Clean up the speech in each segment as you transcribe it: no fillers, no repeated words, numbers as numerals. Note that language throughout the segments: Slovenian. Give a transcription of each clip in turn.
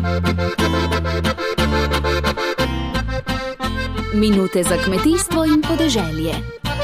Minute za kmetijstvo in podeželje.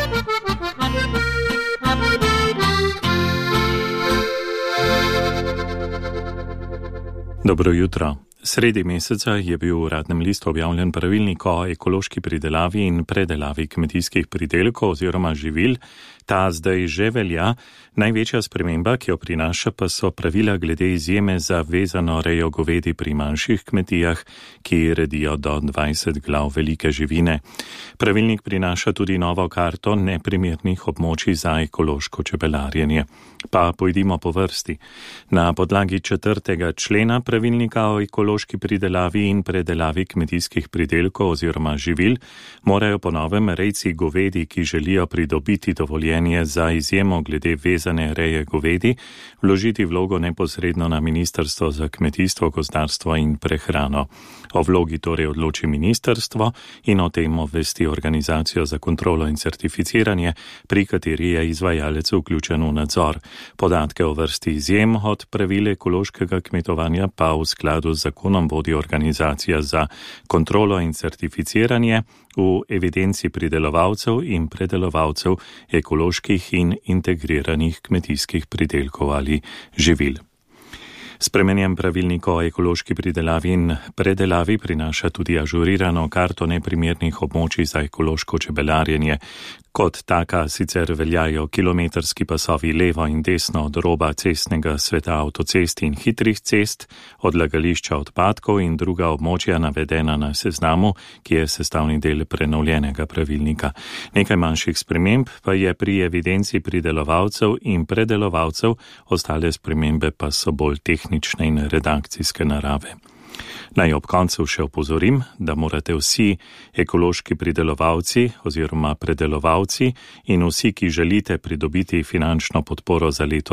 Dobro jutro. Sredi meseca je bil v Uradnem listu objavljen pravilnik o ekološki pridelavi in predelavi kmetijskih pridelkov oziroma živil. Ta zdaj že velja. Največja sprememba, ki jo prinaša, pa so pravila glede izjeme za vezano rejo govedi pri manjših kmetijah, ki redijo do 20 glav velike živine. Pravilnik prinaša tudi novo karto neprimernih območij za ekološko čebelarjenje. Pa pojdimo po vrsti. Na podlagi 4. člena pravilnika o ekološki pridelavi in predelavi kmetijskih pridelkov oziroma živil morajo po novem rejci govedi, ki želijo pridobiti dovoljenje za izjemo glede vezane reje govedi, vložiti vlogo neposredno na Ministrstvo za kmetijstvo, gozdarstvo in prehrano. O vlogi torej odloči ministrstvo in o tem obvesti Organizacijo za kontrolo in certificiranje, pri kateri je izvajalec vključen v nadzor. Podatke o vrsti izjem od pravil ekološkega kmetovanja pa v skladu z zakonom vodi Organizacija za kontrolo in certificiranje v evidenci pridelovalcev in predelovalcev ekoloških in integriranih kmetijskih pridelkov ali živil. Spremenjen pravilnik o ekološki pridelavi in predelavi prinaša tudi ažurirano karto neprimernih območij za ekološko čebelarjenje. Kot taka sicer veljajo kilometrski pasovi levo in desno od roba cestnega sveta avtocest in hitrih cest, odlagališča odpadkov in druga območja navedena na seznamu, ki je sestavni del prenovljenega pravilnika. Nekaj manjših sprememb pa je pri evidenci pridelovalcev in predelovalcev, ostale spremembe pa so bolj tehnične in redakcijske narave. Naj ob koncu še opozorim, da morate vsi ekološki pridelovalci oziroma predelovalci in vsi, ki želite pridobiti finančno podporo za leto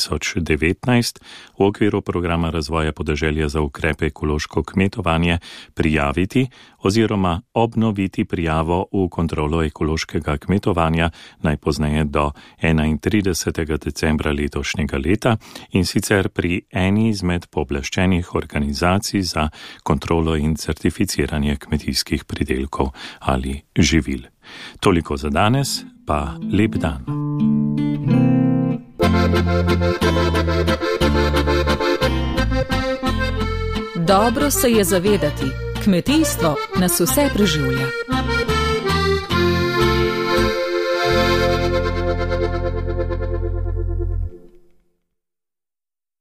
2019 v okviru programa razvoja podeželja za ukrepe ekološko kmetovanje, prijaviti oziroma obnoviti prijavo v kontrolo ekološkega kmetovanja najpozneje do 31. decembra letošnjega leta in sicer pri eni izmed pooblaščenih organizacij za kontrolo in certificiranje kmetijskih pridelkov ali živil. Toliko za danes, pa lep dan. Dobro se je zavedati, kmetijstvo nas vse preživlja.